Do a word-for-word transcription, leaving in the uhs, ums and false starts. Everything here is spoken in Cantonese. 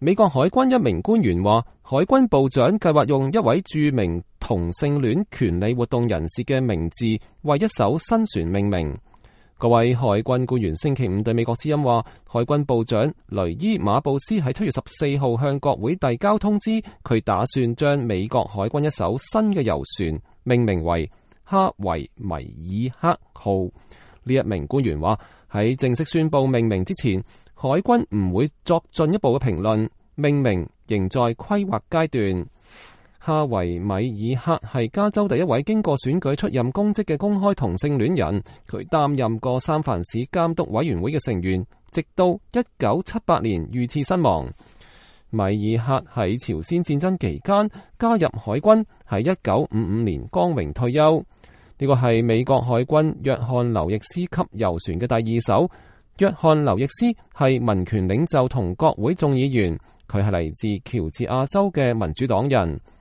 美國海軍一名官員話，海軍部長計劃用一位著名同性戀權利活動人士嘅名字為一艘新船命名。各位海軍官員星期五對美國之音話，海軍部長雷伊馬布斯喺七月十四號向國會遞交通知，佢打算將美國海軍一艘新嘅遊船命名為哈維米爾克號。呢一名官員話，喺正式宣布命名之前，海軍唔會作進一步嘅評論，命名仍在規劃階段。哈維米爾克係加州第一位經過選舉出任公職嘅公開同性戀人，佢擔任過三藩市監督委員會嘅成員，直到一九七八年遇刺身亡。米爾克喺朝鮮戰爭期間加入海軍，喺一九五五年光榮退休。呢個係美國海軍約翰劉易斯級遊船嘅第二艘。約翰劉易斯係民權領袖同國會眾議員，佢係嚟自喬治亞州嘅民主黨人。